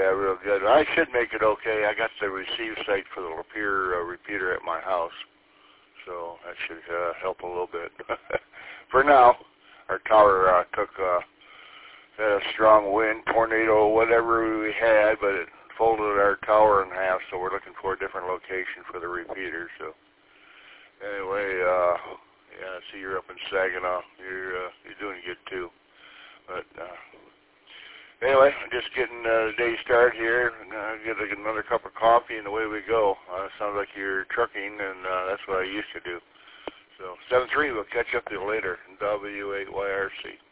Yeah, real good. I should make it okay. I got the receive site for the Lapeer repeater at my house, so that should help a little bit. For now, our tower took had a strong wind, tornado, whatever we had, but it folded our tower in half, so we're looking for a different location for the repeater. So anyway, yeah, I see you're up in Saginaw. You're doing good too. But anyway, I'm just getting the day started here. Get another cup of coffee, and away we go. Sounds like you're trucking, and that's what I used to do. So 7-3, we'll catch up to you later. W8YRC.